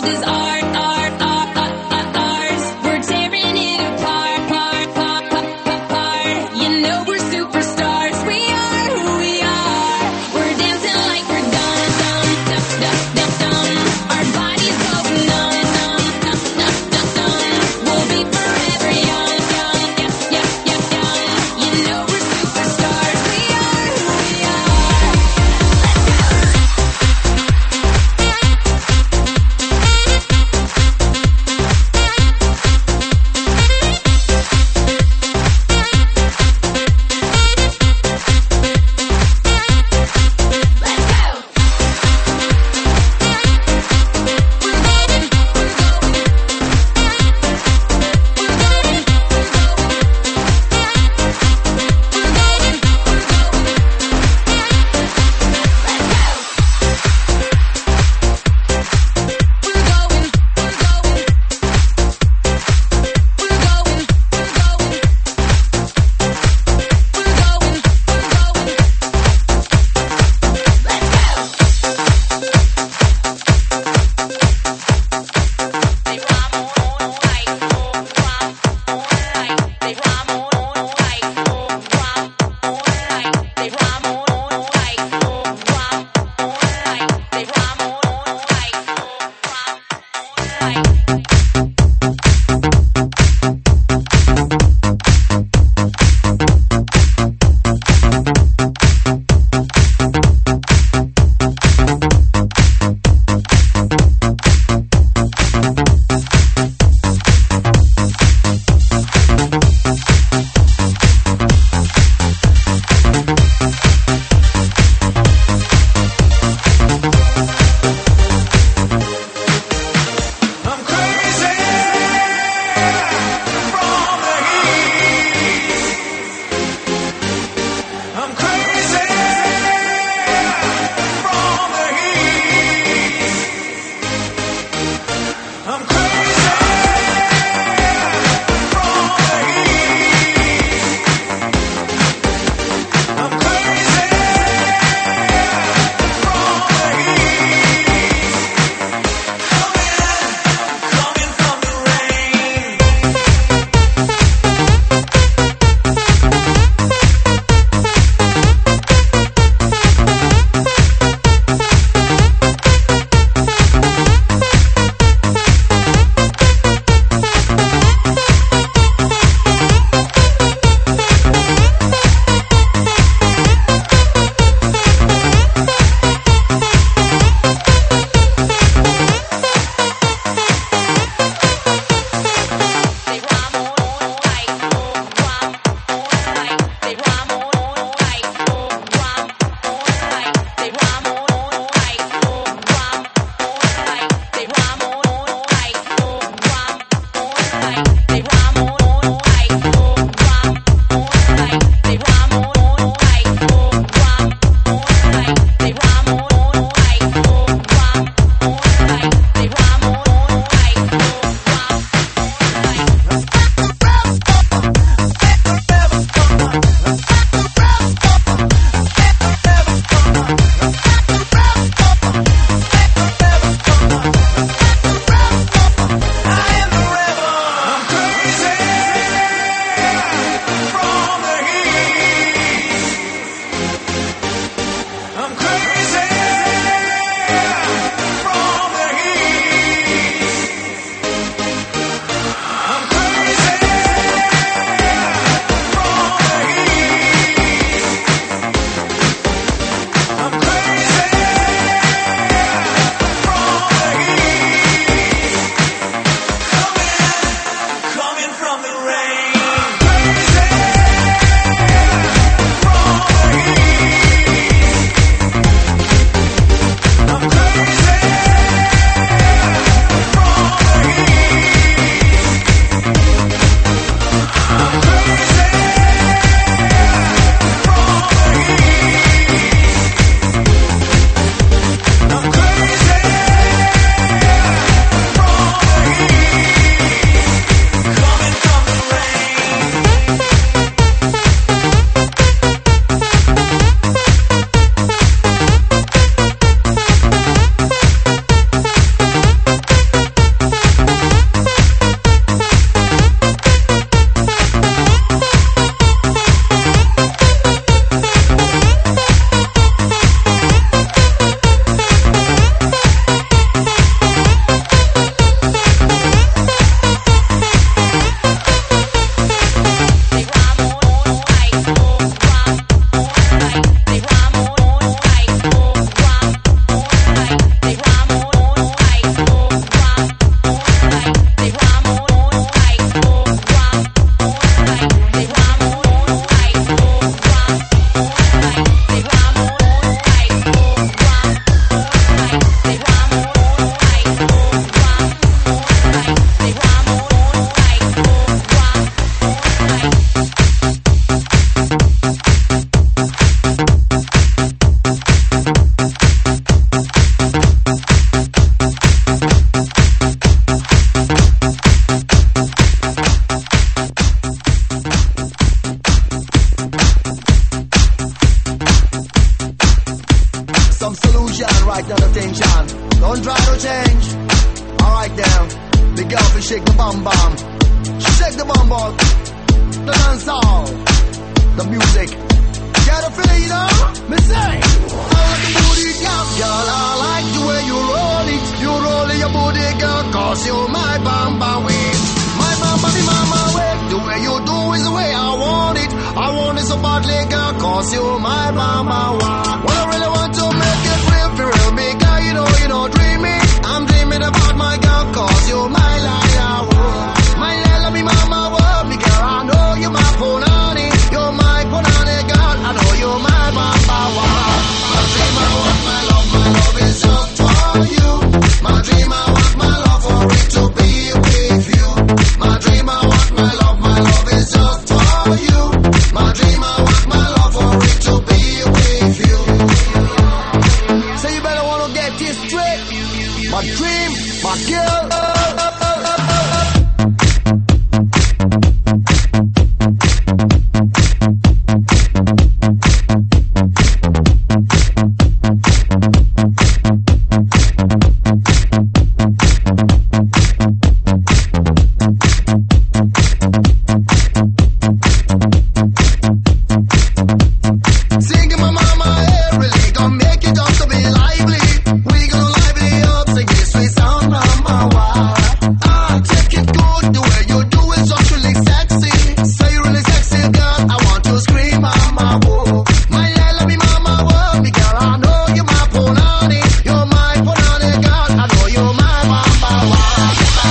is ours. We're tearing it apart. You know we're superstars. We are who we are. We're dancing like we're dumb. Our bodies go numb. We'll be forever young. You know we're superstars. We are who we are. Let's go. never change. Alright now, the girl will shake the bum bum. She shake the bum bum. The dance all, the music. Get a feeling, you know? Me say, I like the booty, girl. I like the way you roll it. You roll your booty, girl, cause you're my bum bum wing. My mama, me mama, wait. The way you do is the way I want it. I want it so badly, girl, cause you're my mama. Well, I really want to make it real, for real, me, girl, you know, dreaming. I'm dreaming about my girl, cause you're my liar. My love, me mama, me girl, I know you're my punani. You're my punani, girl, I know you're my mama. My dream, I want my love is just for you. My dream, I want my love for it to be with you. My dream, I want my love is just for you. My dream, I want my love for it to be with you. So you better wanna get this straight. My dream, my girl. Singing my mama every day, gonna make it up to be lively. We gonna lively up, sing this sweet sound, mama. Wow. I take it good, the way you do it, so really sexy. Say you really sexy, girl. I want to scream, mama. Whoa. My love, me mama, whoa. Me girl, I know you're my punani. You're my punani, girl. I know you're my mama. Wow.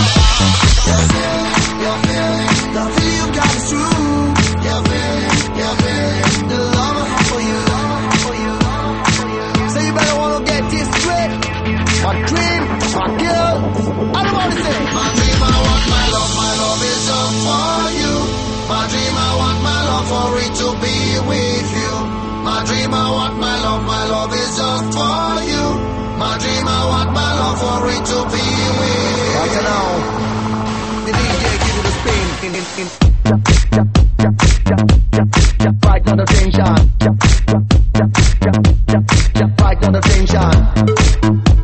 You're feeling, the feel you got is true. You're feeling, the love I have for you. So you better wanna get this straight. My dream, my girl. I don't wanna say. My dream, I want my love is just for you. My dream, I want my love for it to be with you. My dream, I want my love is just for you. My dream, I want my love for it to be with you. Right now, the DJ give it a spin. Right on the tension. Right on the tension.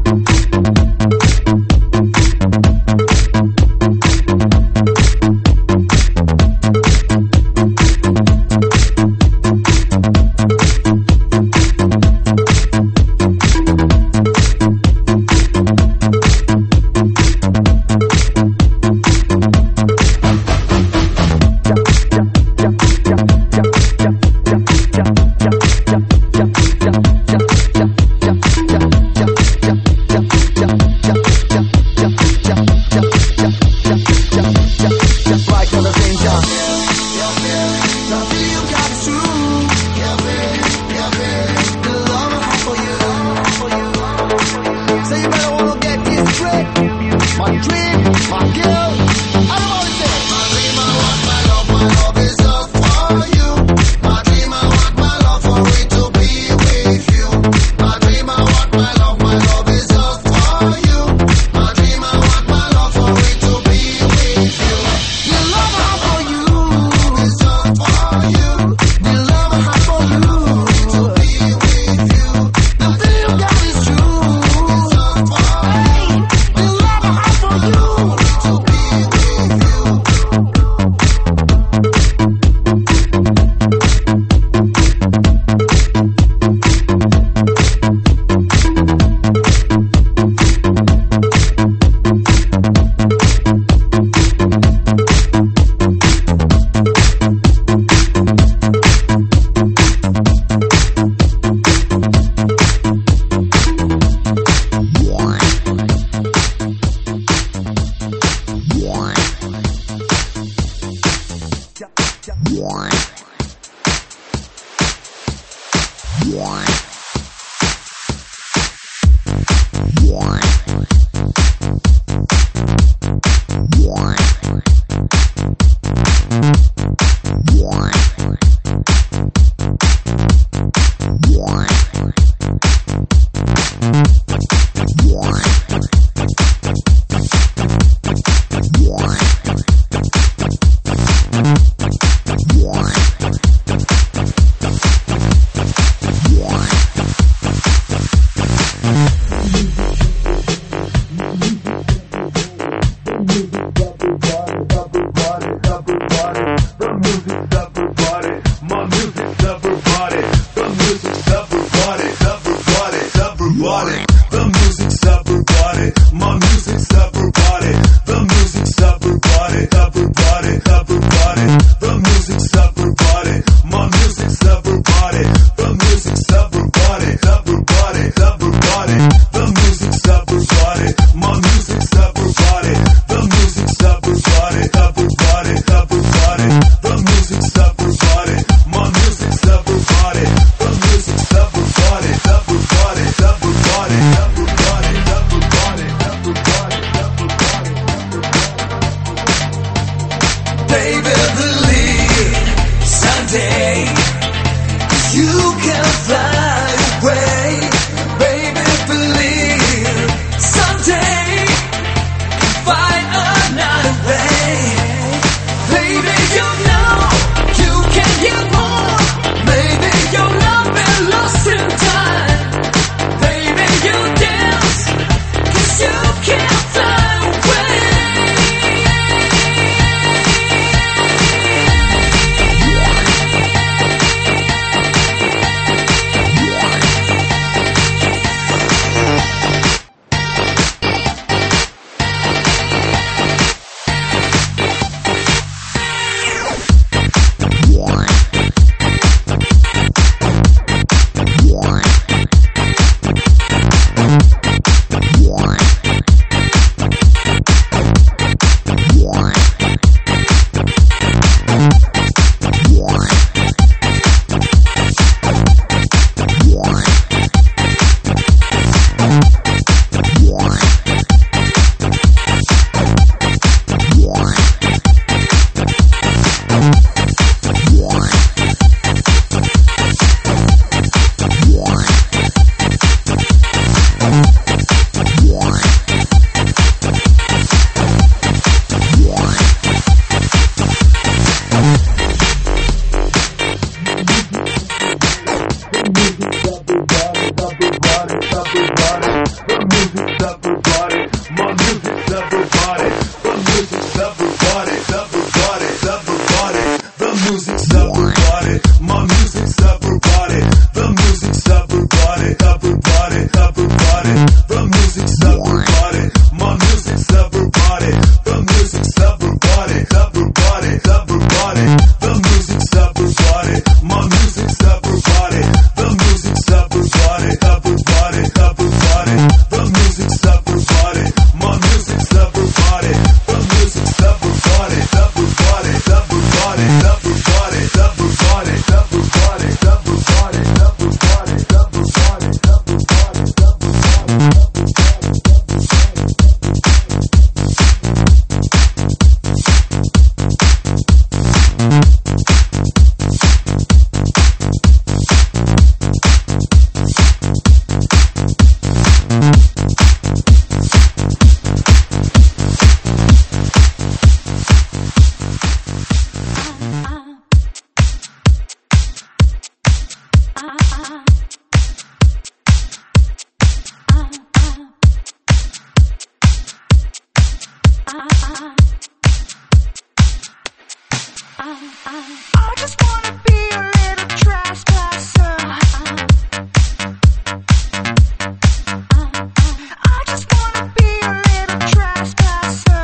Baby, believe someday you can fly away. Baby, believe someday find another way. Baby, you know you can get more. Maybe your love been lost in time. Baby, you dance 'cause you can't fly away. I just wanna be a little trespasser. I just wanna be a little trespasser.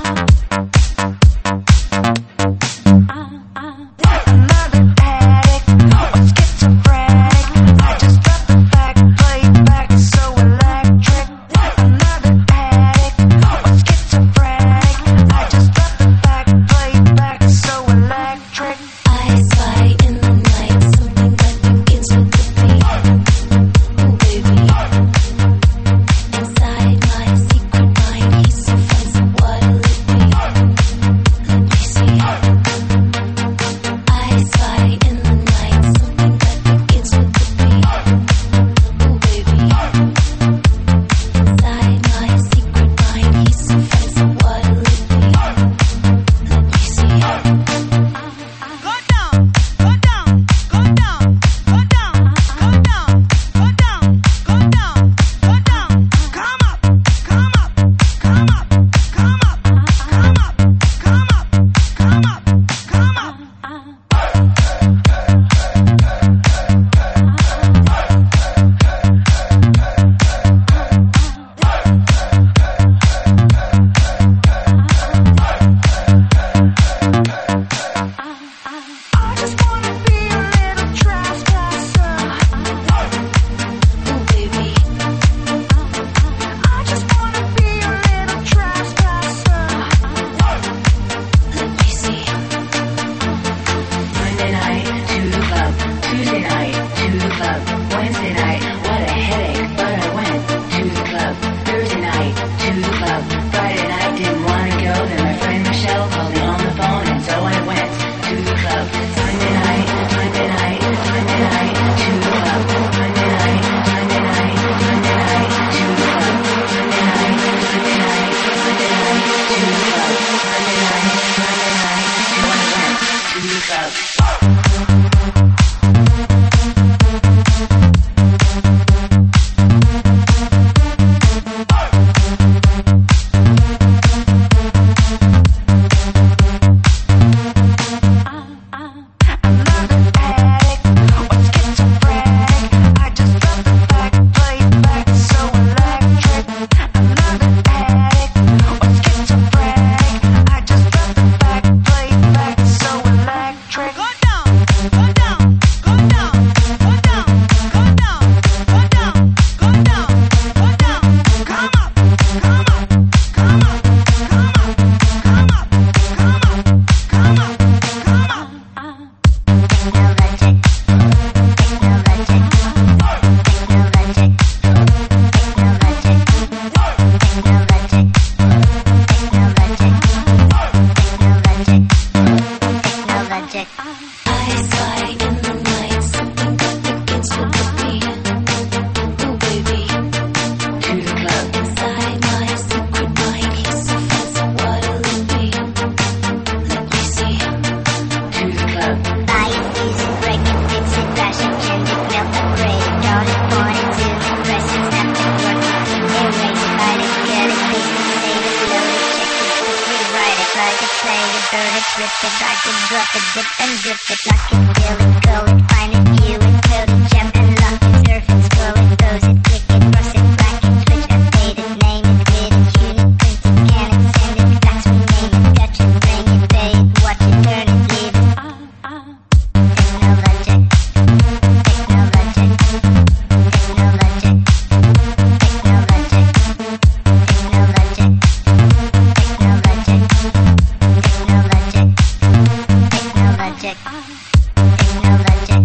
Another addict or schizophrenic. I just got the back, play back, so electric. Another addict or schizophrenic. I just got the back, play back, so electric. I spy in the night something that begins with the beat. Oh, baby. skirt it, flip it, back it, drop it, dip and dip it, lock it, feel it, curl it, find it, view it, code it, jump and lock it, surf it, scroll it, pose it, click it, cross it, crack it, twitch, update it, name it, read it, tune it, print it, scan it, send it, fax, rename it, touch it, bring it, pay it, watch it, turn it, leave it. Technologic, technologic, technologic, technologic, technologic, technologic, technologic, technologic,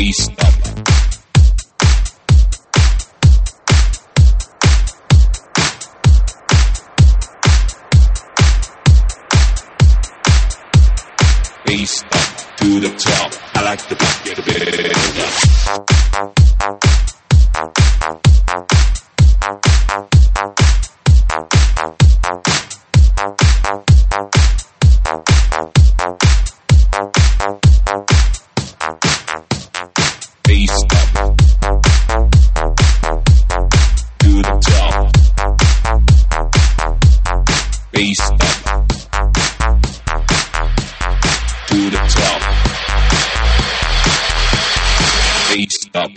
bass up. Bass up to the top. I like the beat, get a bit bass up to the top. Bass up to the top. Bass up,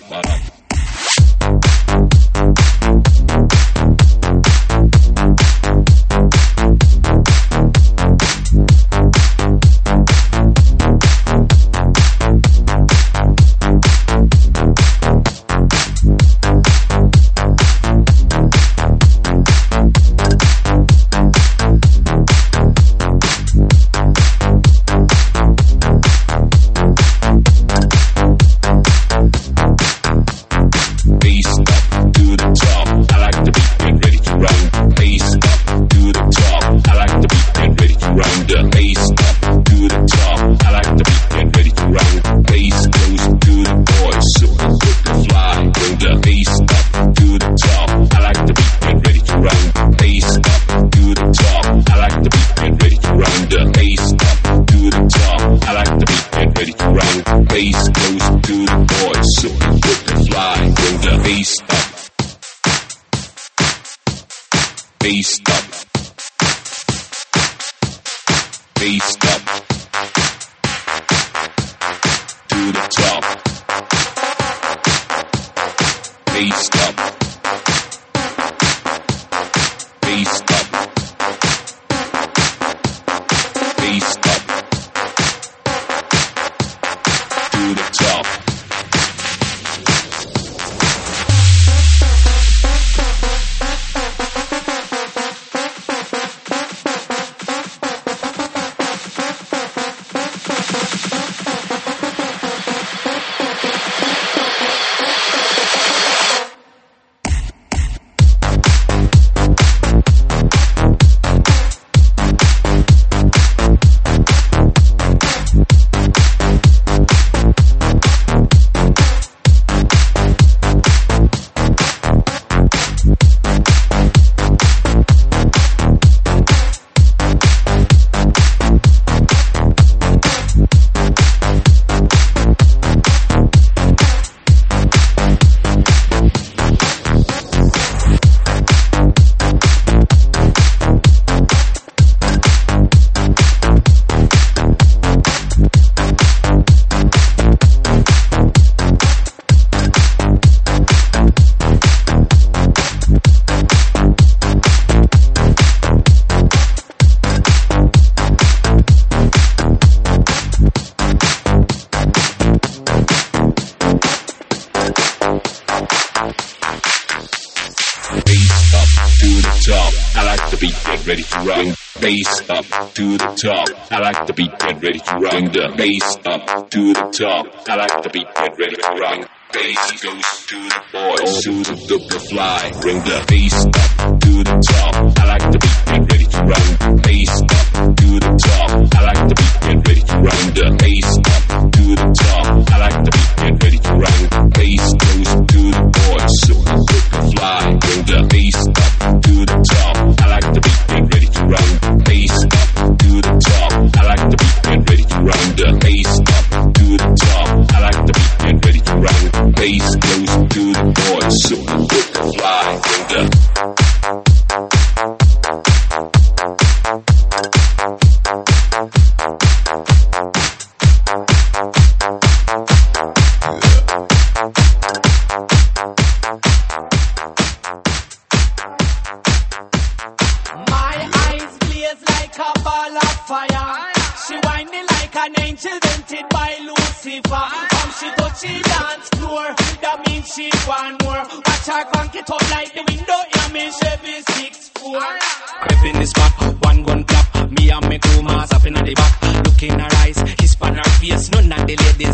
bass up to the top. I like the beat, get ready to rock. Bring the bass up to the top. I like the beat, get ready to rock. Bass goes to the boys, to the fly. Bring the bass up to the top. I like the beat, get ready to rock. Bass up to the top. I like the beat, get ready to rock. The bass up to the top. I like the beat, get ready to rock. Bass goes to the boys, to the fly. Bring the bass up to the top. I like the beat, get ready to rock. Bass up to the top. I like the beat, get ready to rock. The bass up to the top. I like the beat, get ready to rock. Bass goes to the boys, so the fly. Bring the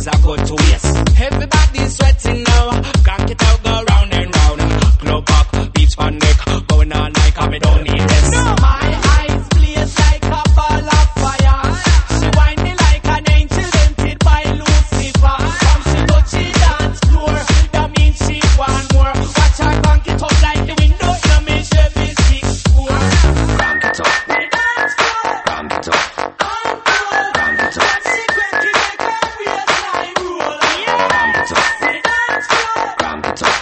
days are good to waste. Everybody's sweating now, crank it out, go round and round. Club back, beats on deck, going all night, cause me don't need rest. My eyes blaze like a ball of fire. She whine me like an angel tempted by Lucifer. Come she touch the dance floor, that means she want more. Watch her crank it up like the window in a me Chevy 6-4. Crank it up, crank it up, crank it up. She crank it like a waistline roll. Crank it up, crank it up, crank it up.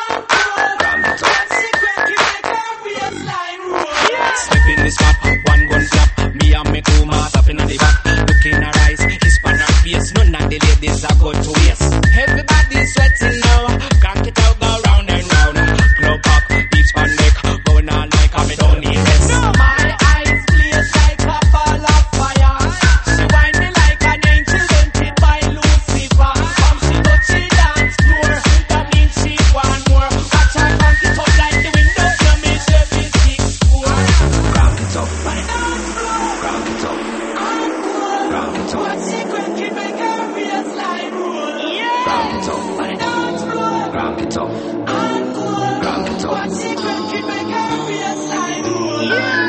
She crank it like a waistline roll. Step in the spot, one gun flap. Me and me crew mass up in the back. Look in her eyes, kiss on her face. None of the ladies are good to waste. Everybody's sweating now, crank it out, go round and round. Club up, beats on deck, going all night, cause me don't need rest. My eyes blaze like a ball of fire. She whine me like an angel tempted by Lucifer. Come she touch the dance floor, that means she want more. Watch her crank it up like the window in me Chevy 6-4. Crank it up, crank it up, crank it up. Watch she crank it make her waistline roll. Crank it up, crank it up, crank it up. Watch she crank it make her waistline roll.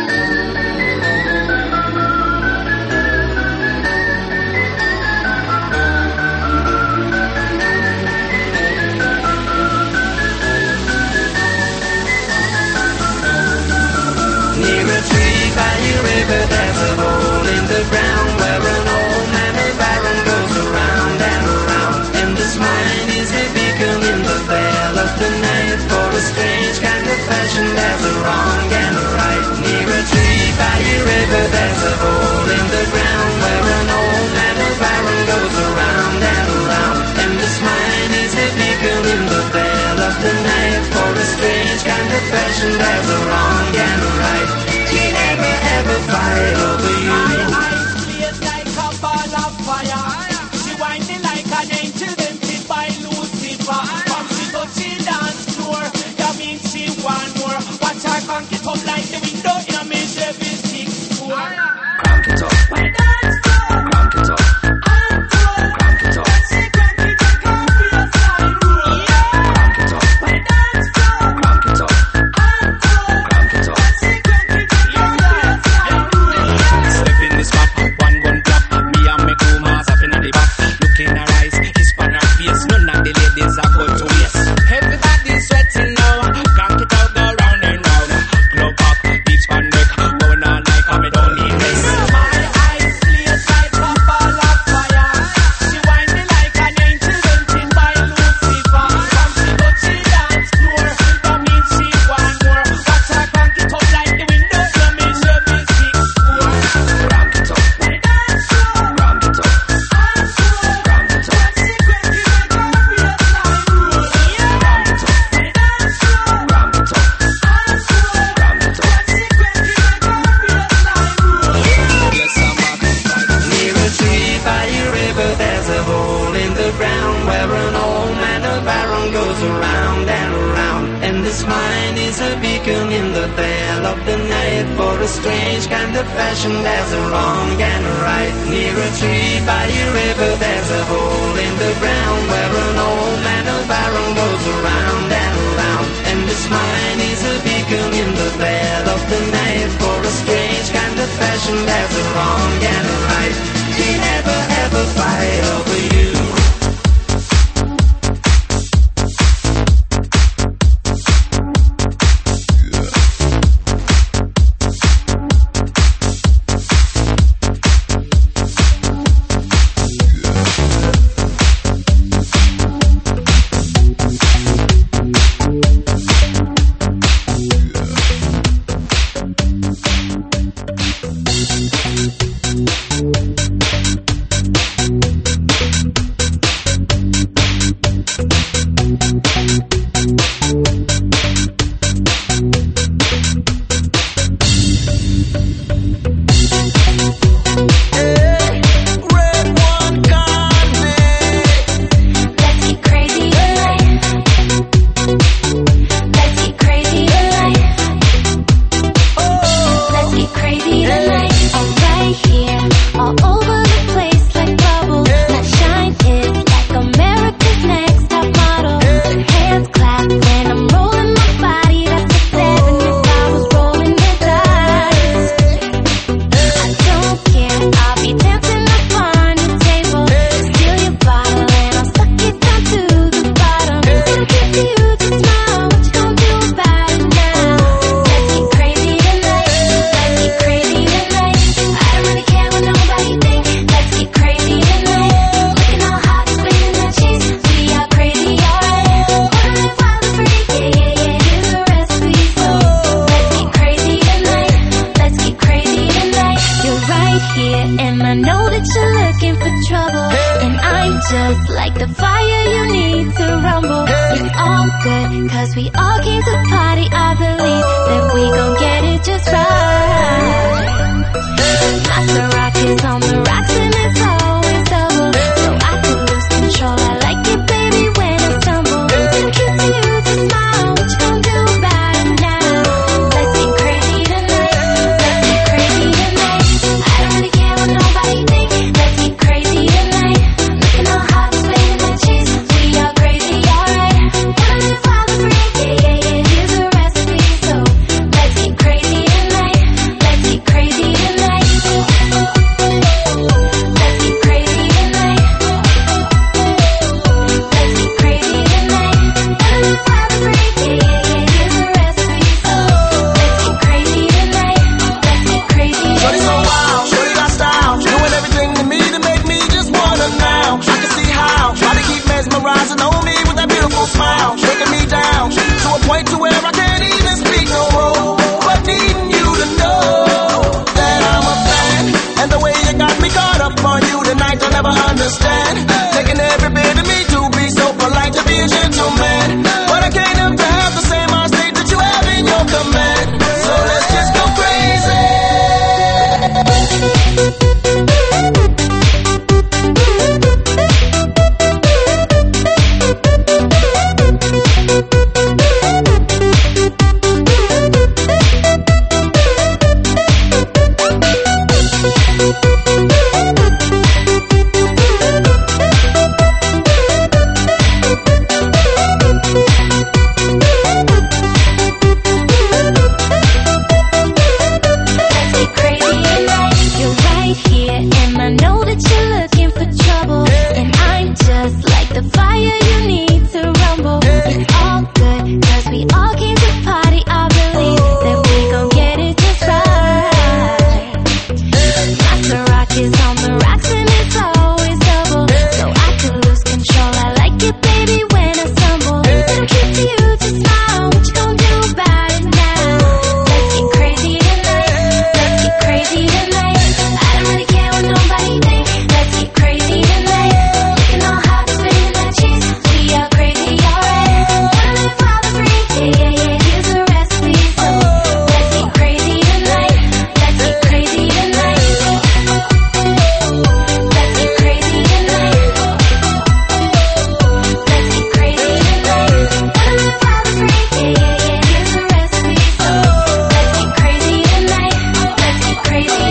Near a tree by a river, there's a hole in the ground where an old man of iron goes around and around. And this mine is a beacon in the veil of the night. For a strange kind of fashion, there's a wrong and a right. Near a tree by a river, there's a hole in the ground where an old man of iron goes around and around. And this mine is a beacon in the veil of the night. For a strange kind of fashion, there's a wrong and a right. He never ever fight over you. My eyes blaze like a ball of fire. She whine me like an angel tempted by Lucifer. Come she touch the dance floor, that means she want more. Watch her crank it up like the window in a me Chevy 6-4. Crank it up, crank it up, crank it up. She crank it like a waistline roll. Crank it up, crank it up, crank it up. She crank it like a waistline roll. Step in the spot, one gun clap. Me and me crew mass up in the back. Look in her eyes, kiss on her face. None of the ladies are good to waste. Everybody's sweating now, crank it out, go round and round. Club up, beats on deck, going all night, cause me don't need rest. My eyes blaze like a ball of fire. She whine me like an angel tempted by Lucifer. Come she touch the dance floor, that means she want more. Watch her crank it up like the window in me Chevy 6-4. Crank it up, crank it up, crank it up. She crank it like a waistline roll. Crank it up, crank it up, crank it up. She crank it like a waistline roll. Yes, I'm Near a tree by a river, there's a hole in the ground where an old man of iron goes around and around. And this mine is a beacon in the veil of the night. For a strange kind of fashion, there's a wrong and a right. Near a tree by a river, there's a hole in the ground where an old man of iron goes around and around. And this mine is a beacon in the veil of the night. For a strange kind of fashion, there's a wrong and a right. He never ever fight over you. just like the fire, you need to rumble. It's all good, cause we all came to party. I believe that we gon' get it just right. Master Rock is on the rocks and it's always double. So I can lose control, I like it baby when I stumble. Gonna kiss you to smile, what you gon' do about it now? Let's get crazy tonight, let's get crazy tonight. I don't really care what nobody thinks, let's get crazy tonight. Looking all hot, spinning the cheese, we all crazy, alright. Wanna live wild and free, yeah, yeah, yeah, here's a recipe. So let's get crazy tonight, let's get crazy tonight. Let's get crazy tonight. Let's get crazy tonight. Wanna live wild and free, yeah, yeah, yeah, here's a recipe. So let's get crazy tonight, let's get crazy Shorty so tonight. wild, shorty got style. Doing everything to me to make me just wanna now. I can see how they keep mesmerizing on me with that beautiful smile, shaking me down to a point to where I can't even speak no more. But needing you to know that I'm a fan, and the way you got me caught up on you tonight, I'll never understand. Taking every bit of me to be so polite, to be a gentleman, but I can't help to have the same mind state that you have in your command. So let's just go crazy. Let's get crazy tonight. You're right here, and I know that you're looking for trouble. And I'm just like the fire, you need to rumble. It's all good, cause we all came to party. I believe that we gon' get it just right. Master Rock is on the rocks and it's always double. So I can lose control, I like it baby when I stumble. Gonna kiss you to smile, what you gon' do about it now? Let's get crazy tonight, let's get crazy tonight. I don't really care what nobody thinks, let's get crazy tonight. Looking all hot, spinning that cheese, we are crazy, alright. Wanna live wild and free, yeah, yeah, yeah, here's a recipe. So let's get crazy tonight, let's get crazy tonight. Let's get crazy tonight. Let's get crazy tonight. Wanna live wild and free, yeah, yeah, yeah, here's a recipe. So let's get crazy tonight, let's get crazy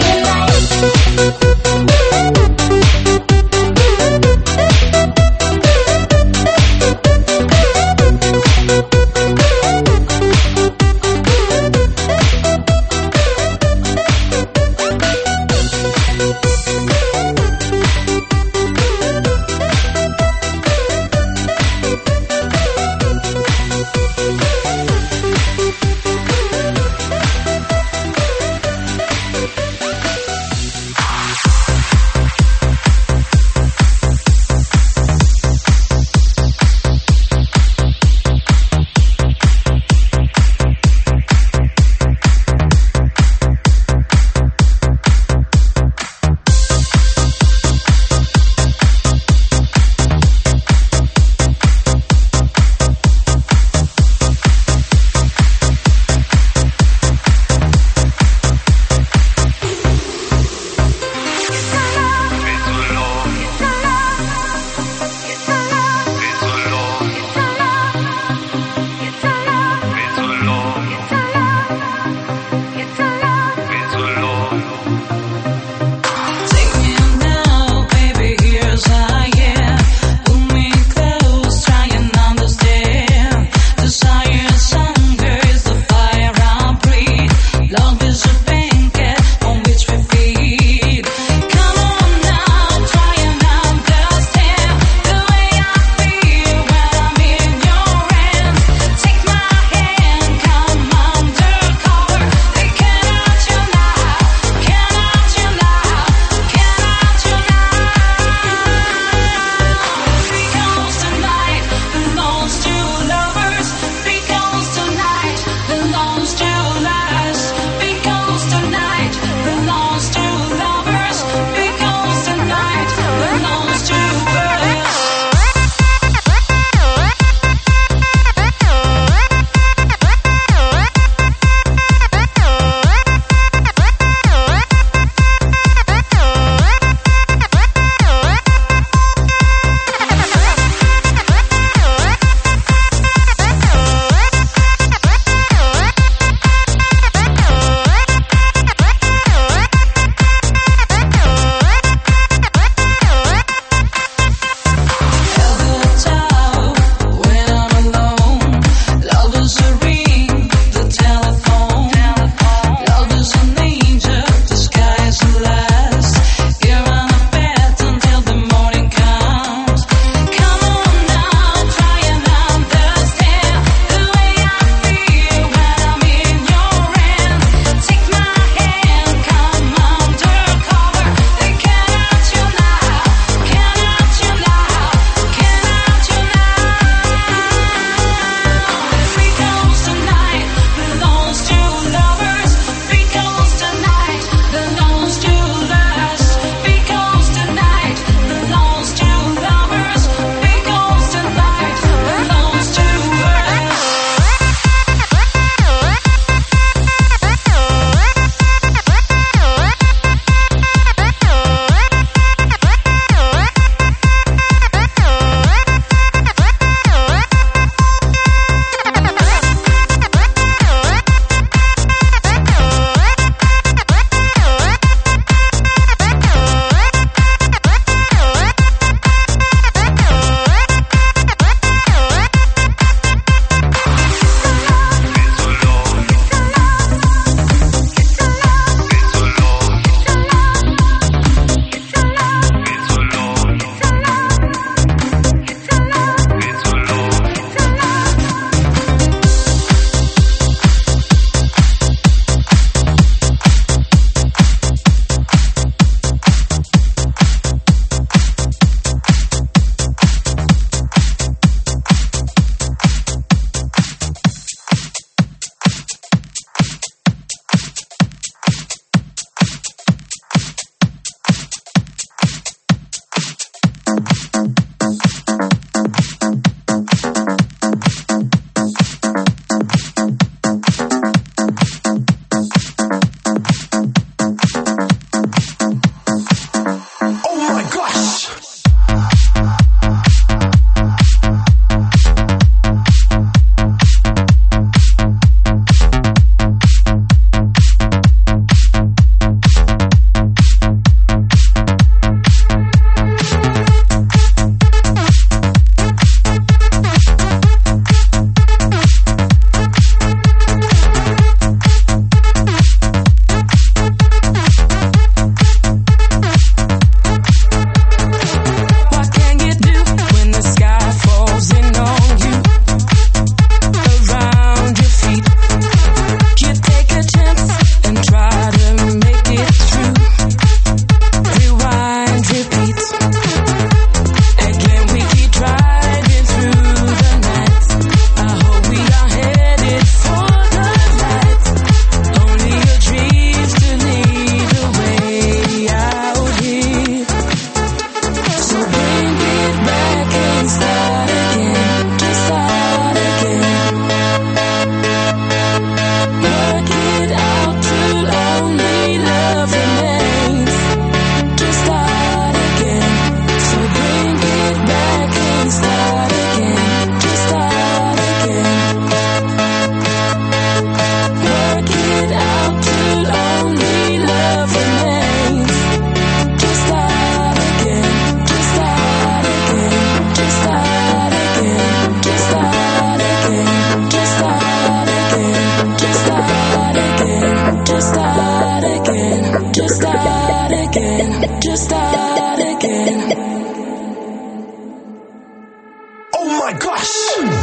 Just start again. Just start again. Oh my gosh!